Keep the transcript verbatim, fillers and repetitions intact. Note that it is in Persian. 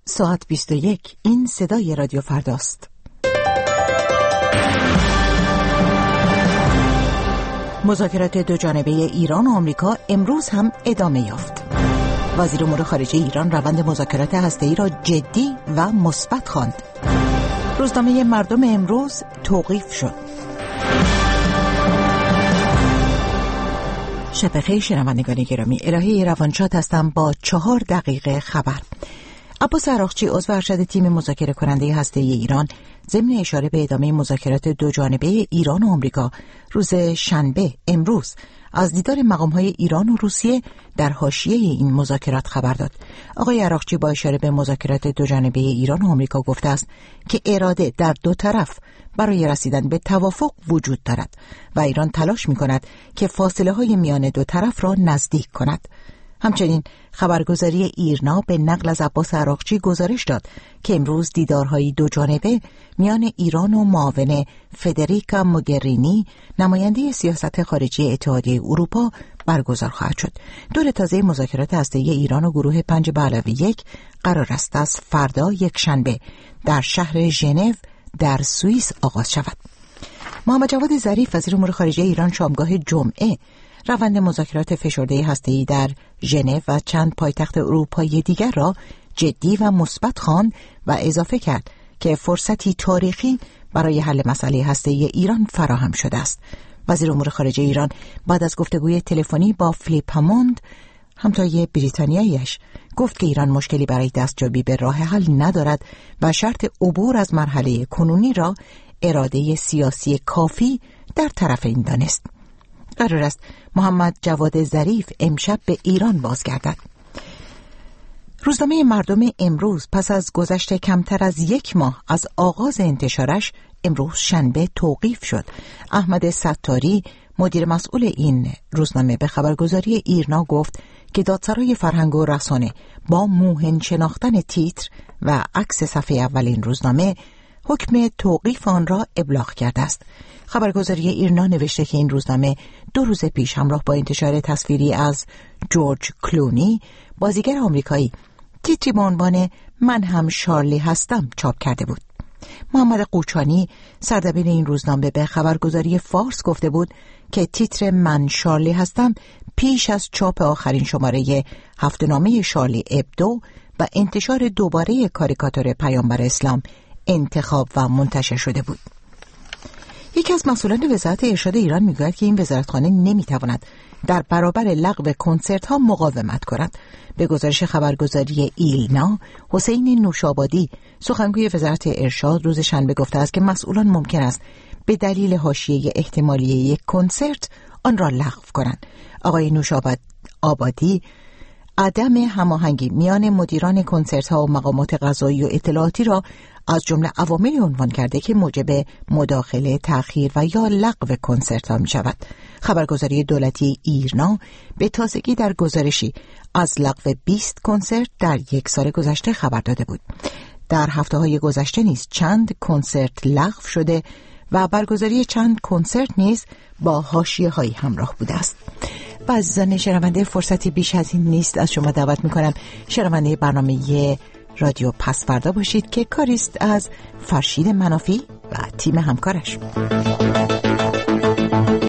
ساعت بیست و یک. این صدای رادیو فرداست. مذاکرات دو جانبه ایران و آمریکا امروز هم ادامه یافت. وزیر امور خارجه ایران روند مذاکرات هسته‌ای را جدی و مثبت خواند. روزنامه مردم امروز توقیف شد. شب بخیر شنوندگان گرامی، الهی روانشاد هستم با چهار دقیقه خبر. عباس عراقچی عضو ارشد تیم مذاکره کننده هسته‌ای ایران ضمن اشاره به ادامه مذاکرات دو جانبه ایران و آمریکا روز شنبه امروز از دیدار مقام‌های ایران و روسیه در حاشیه این مذاکرات خبر داد. آقای عراقچی با اشاره به مذاکرات دو جانبه ایران و آمریکا گفته است که اراده در دو طرف برای رسیدن به توافق وجود دارد و ایران تلاش می‌کند که فاصله‌های میان دو طرف را نزدیک کند. همچنین خبرگزاری ایرنا به نقل از عباس عراقچی گزارش داد که امروز دیدارهای دو جانبه میان ایران و معاون فدریکا موگرینی نماینده سیاست خارجی اتحادیه اروپا برگزار خواهد شد. دور تازه مذاکرات هسته‌ای ایران و گروه پنج به علاوه یک قرار است از فردا یک شنبه در شهر ژنو در سوئیس آغاز شود. محمد جواد ظریف وزیر امور خارجه ایران شامگاه جمعه روند مذاکرات فشرده هسته‌ای در ژنو و چند پایتخت اروپایی دیگر را جدی و مثبت خواند و اضافه کرد که فرصتی تاریخی برای حل مسئله هسته‌ای ایران فراهم شده است. وزیر امور خارجه ایران بعد از گفتگوی تلفنی با فلیپ هموند همتای بریتانیایی‌اش گفت که ایران مشکلی برای دستیابی به راه حل ندارد و شرط عبور از مرحله کنونی را اراده سیاسی کافی در طرفین دانست. قرار است محمد جواد ظریف امشب به ایران بازگردد. روزنامه مردم امروز پس از گذشت کمتر از یک ماه از آغاز انتشارش امروز شنبه توقیف شد. احمد ستاری مدیر مسئول این روزنامه به خبرگزاری ایرنا گفت که دادسرای فرهنگ و رسانه با موهن شناختن تیتر و عکس صفحه اول این روزنامه حکم توقیف آن را ابلاغ کرده است. خبرگزاری ایرنا نوشته که این روزنامه دو روز پیش همراه با انتشار تصویری از جورج کلونی بازیگر آمریکایی تیتری با عنوان من هم شارلی هستم چاپ کرده بود. محمد قوچانی سردبیر این روزنامه به خبرگزاری فارس گفته بود که تیتر من شارلی هستم پیش از چاپ آخرین شماره هفته‌نامه شارلی ابدو و انتشار دوباره کاریکاتور پیامبر اسلام انتخاب و منتشر شده بود. یکی از مسئولان وزارت ارشاد ایران میگوید که این وزارتخانه نمیتواند در برابر لغو کنسرت ها مقاومت کند. به گزارش خبرگزاری ایلنا، حسین نوشابادی سخنگوی وزارت ارشاد روز شنبه گفته است که مسئولان ممکن است به دلیل حاشیه احتمالی یک کنسرت آن را لغو کنند. آقای نوشابادی عدم هماهنگی میان مدیران کنسرت ها و مقامات قضایی و اطلاعاتی را از جمله عواملی عنوان کرده که موجب مداخله، تأخیر و یا لغو کنسرت ها می شود. خبرگزاری دولتی ایرنا به تازگی در گزارشی از لغو بیست کنسرت در یک سال گذشته خبر داده بود. در هفته های گذشته نیز چند کنسرت لغو شده و برگزاری چند کنسرت نیز با حاشیه هایی همراه بوده است. و عزیزان شنونده، فرصتی بیش از این نیست. از شما دعوت میکنم شنونده برنامه رادیو پس فردا باشید که کاریست از فرشید منافی و تیم همکارش.